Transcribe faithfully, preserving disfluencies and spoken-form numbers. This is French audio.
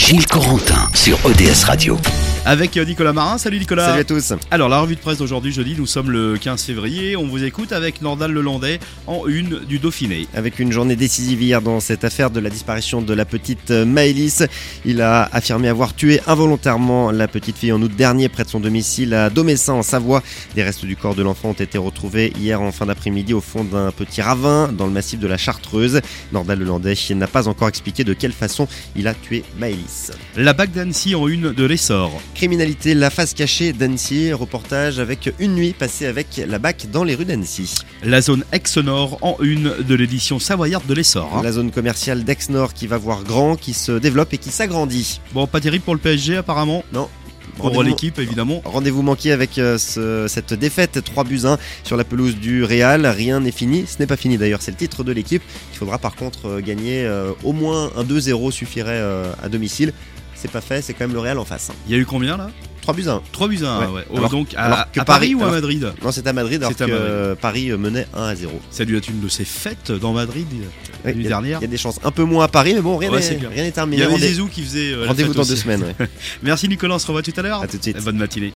Gilles Corentin sur O D S Radio. Avec Nicolas Marin, salut Nicolas. Salut à tous. Alors la revue de presse d'aujourd'hui jeudi, nous sommes le quinze février, on vous écoute avec Nordal Lelandais en une du Dauphiné. Avec une journée décisive hier dans cette affaire de la disparition de la petite Maëlys. Il a affirmé avoir tué involontairement la petite fille en août dernier près de son domicile à Domessin en Savoie. Des restes du corps de l'enfant ont été retrouvés hier en fin d'après-midi au fond d'un petit ravin dans le massif de la Chartreuse. Nordal Lelandais n'a pas encore expliqué de quelle façon il a tué Maëlys. La BAC d'Annecy en une de l'Essor. Criminalité, la face cachée d'Annecy, reportage avec une nuit passée avec la B A C dans les rues d'Annecy. La zone Aix-Nord en une de l'édition savoyarde de l'Essor. Hein. La zone commerciale d'Aix-Nord qui va voir grand, qui se développe et qui s'agrandit. Bon, pas terrible pour le P S G apparemment. Non. Pour Rendez-vous, l'équipe évidemment. Rendez-vous manqué avec euh, ce, cette défaite trois buts à un sur la pelouse du Real. Rien n'est fini, ce n'est pas fini d'ailleurs, c'est le titre de l'équipe. Il faudra par contre euh, gagner euh, au moins un deux zéro suffirait euh, à domicile. C'est pas fait, c'est quand même le Real en face. Il y a eu combien là ? trois buts à un. trois buts à un, ouais. ouais. Oh, Alors, donc à, alors que à Paris, Paris ou à alors, Madrid ? Non, c'est à Madrid alors c'est que à Madrid. Euh, Paris menait un à zéro. Ça a dû être une de ces fêtes dans Madrid Oui, l'année il dernière. Il y a des chances. Un peu moins à Paris, mais bon, rien Ouais, n'est c'est clair. rien n'est Il terminé. y avait Rendez- Zizou qui faisait euh, la Rendez-vous fête dans aussi. deux semaines. Ouais. Merci Nicolas, on se revoit tout à l'heure. À tout de suite. Bonne matinée.